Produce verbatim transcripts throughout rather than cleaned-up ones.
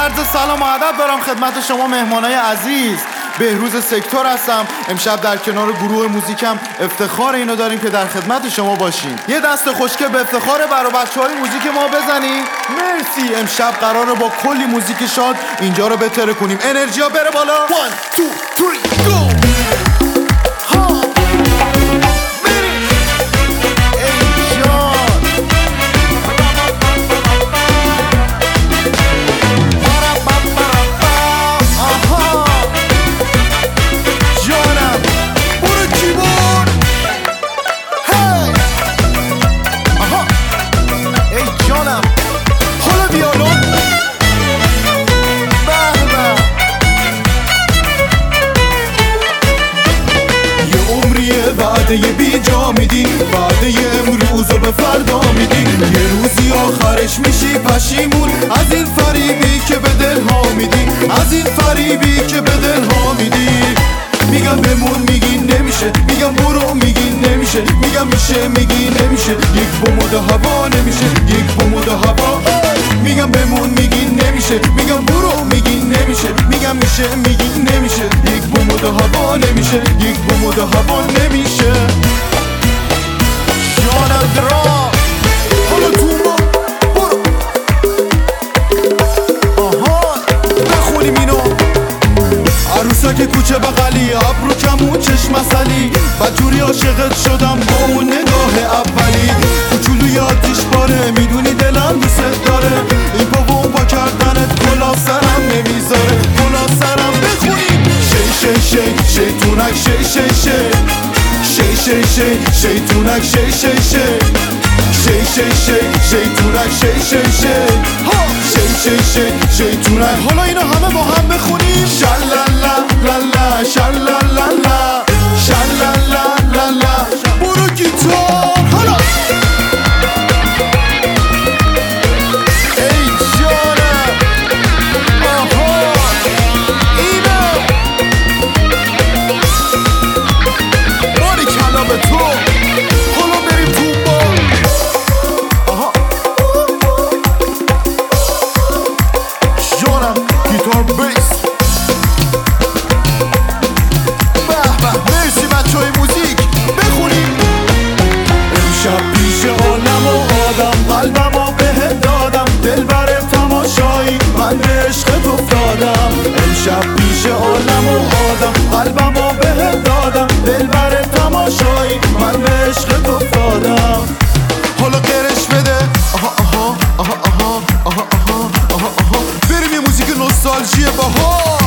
عرض سلام و ادب دارم خدمت شما مهمانای عزیز. بهروز سکتور هستم. امشب در کنار گروه موزیکم افتخار اینو داریم که در خدمت شما باشیم. یه دست خوشگل به افتخار برای بچه‌های موزیک ما بزنید. مرسی. امشب قراره با کلی موزیک شاد اینجا رو بتره کنیم. انرژیا بره بالا. one two three go. وعده بی جا میدی، وعده امروزو به فردا میدی. یه روزی آخرش میشی پشیمون از این فریبی که به دلها میدی، از این فریبی که به دلها میدی. میگم بمون میگی نمیشه، میگم برو میگی نمیشه، میگم میشه میگی نمیشه. یک بمود هوا نمیشه، یک بمود هوا. میگم بمون میگی نمیشه، میگم برو میگی نمیشه، میگم میشه میگی نمیشه. یک بمود هوا نمیشه، یک بمود هوا نمیشه. جانم درام حالا تو ما برو. آها نخونیم اینو. عروسک کوچه بغلی، ابرو کمون چشم اصلی. بدجوری عاشقت شدم با اون نگاه اولی. کوچولوی آتیش باره، میدونی دلم دوست داره. این پا و اون پا کردنت کلا سرم نمیذاره، کلا سرم. بخونیم شی شی شی شیطونک شی شی شی شی شی شی شیطونک شی شی شی شی شی شی شیطونک شی شی شی شی شی شی شیطونک. حالا اینو همه با هم بخونیم. شلالا لالا شلالا شلالا لالا. برو گیتار حالا. ای جانم آها اینو باری کلا به تو. حالا بریم تو با. آها جانم گیتار بیس. به به مرسی بچه‌های موزیک. بخونیم. امشب پیش عالم و آدم قلبم و بهت دادم. دل بر تماشایی من به عشقت افتادم. امشب پیش عالم و آدم قلبم و بهت دادم. دل بر تماشایی من به عشقت افتادم. حالا قرش بده. آها آها آها آها آها آها آها آها. بریم یه موزیک نوستالژی باحال.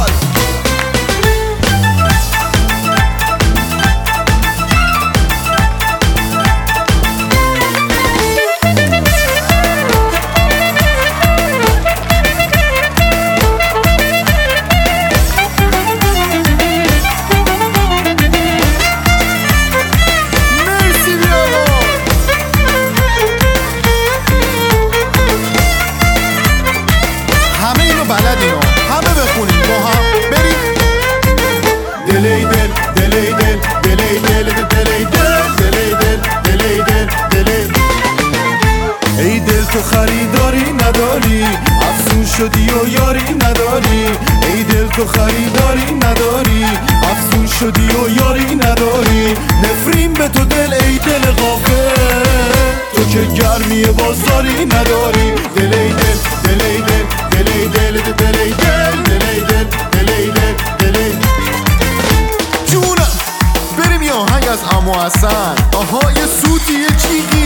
بلدینو همه بخونیم با هم. بریم. دلی دل دلی دل دلی دل دلی دل دلی دل دلی دل دلی. ای دل تو خریداری نداری، افسون شدی و یاری نداری. ای دل تو خریداری نداری، افسون شدی و یاری نداری. نفرین به تو دل ای دل غافل، تو که گرمی بازاری نداری. دلی دل دلی دل دلی دل دلی دل دلی دل دلی دل دلی. جونم بریم یه آهنگ از عمو حسن. آها یه سوتی یه چیگی.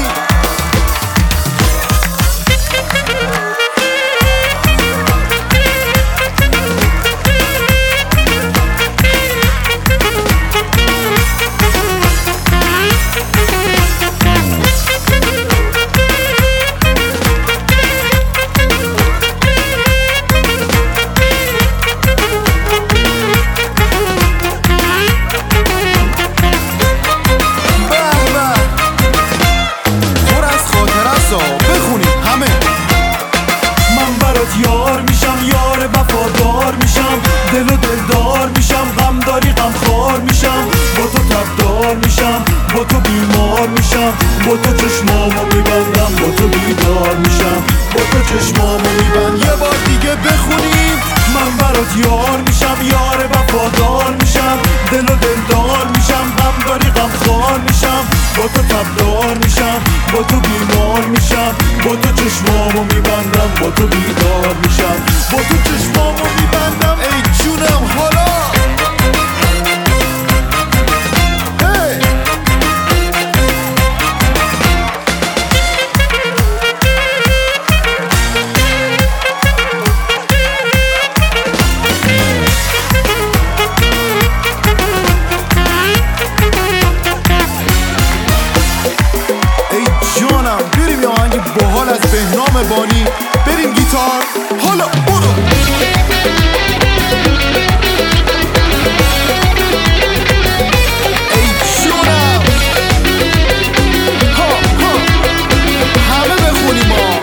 با تو بیمار میشم، با تو چشمامو میبندم، با تو بیدار میشم، با تو چشمامو میبندم. یه بار دیگه بخونیم من برات یار میشم، یار وفادار میشم، دل و دلدار میشم، غم داری غم خوار میشم، با تو تبدار میشم، با تو بیمار میشم، با تو چشمامو میبندم، با تو بیدار میشم، با تو چشمامو میبندم. ای جونم حالا باحال از بهنام بانی. بریم گیتار حالا برو. ای جونم ها ها همه بخونیم ها.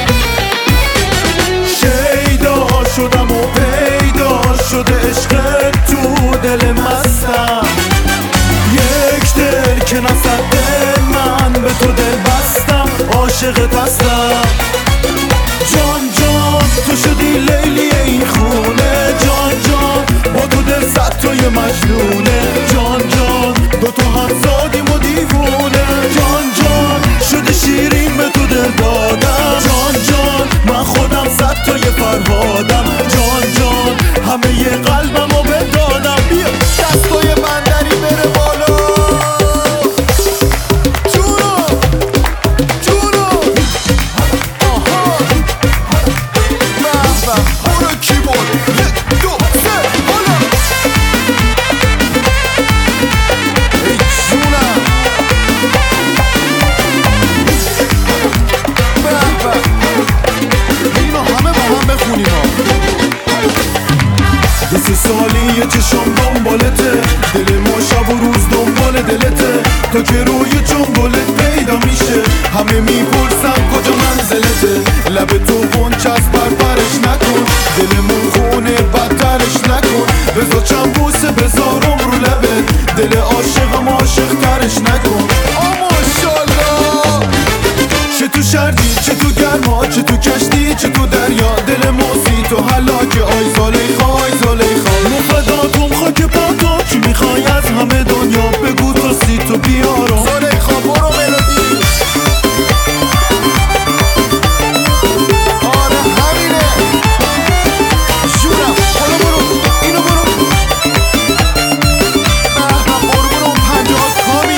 شیدا شدم و پیدا شده عشق تو دل مستم، یک دل که نصد دل من به تو دل بستم، عاشقت هستم. جان جان تو شدی لیلی این خونه، جان جان با تو دل صد تا یه مجنونه، جان جان دو تا هم زادیم و دیوونه، جان جان شده شیرین به تو دل دادم، جان جان من خودم صد تا یه فرهادم، جان جان همه یه قلبم رو بدادم. بیا دستای بندری بره بالا. سه سالی یه چشم دنبالته، دل ما شب و روز دنبال دلته، تا که روی جنگلت پیدا میشه همه میپرسن کجا منزلته، لب تو غنچه از پرپرش نکن، دلمون خونه بدترش نکن، بذار چند بوسه بذارم رو لبت، دل عاشقم عاشق ترش نکن. ماشالله چه تو شرقی چه تو گرما، چه تو کشتی چه تو دریا، دل موسی تو هلاکه. آی زلیخا آی زلیخا مفداتم خاک پاتو، چی میخوای از همه دنیا بگو تو سی تو بیارم. زلیخا برو ملودی. آره همینه جونم حالا برو اینو برو. به قربون اون پنجه ها کامی.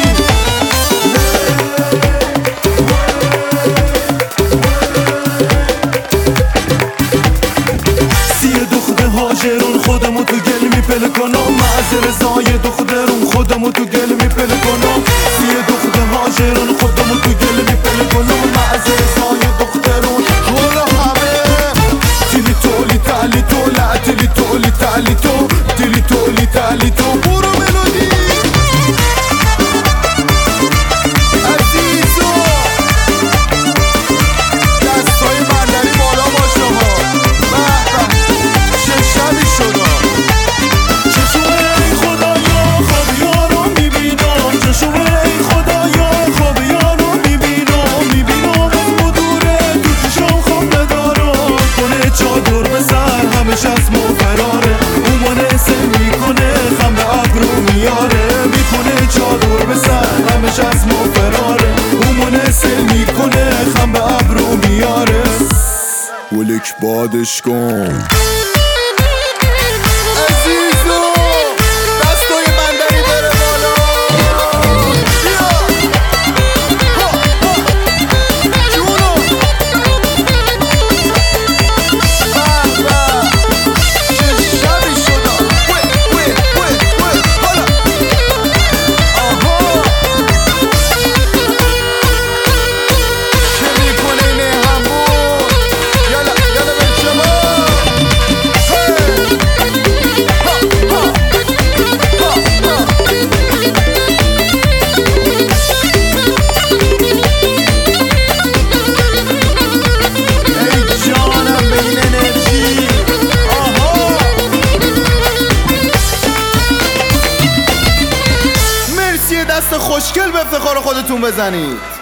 هاجرون خودمو تو گل میپله کنم، معذر رضای دخترون خودمو تو گل میپله کنم، سی دختر هاجرون خودمو تو گل میپله کنم، معذر رضای دخترون. حالا همه تیلی تولی تالی تو لا تیلی تولی تالی تو تیلی تولی تالی تو برو ملودی عزیزو. دستای بندری بالا باشه ها. به به چه شبی شده. چشم ای خدایا خواب یارو میبینم، چشم ای خدایا خواب یارو میبینم، میبینم از مدوره تو چشم خواب ندارم، کنه چادر به سر همش از مو فراره، اومانه سل میکنه خم به ابرو میاره، میکنه چادر به سر همش از مو فراره، اومانه سل میکنه خم به ابرو میاره. ولک بادش کن. دست خوشگل به افتخار خودتون بزنید.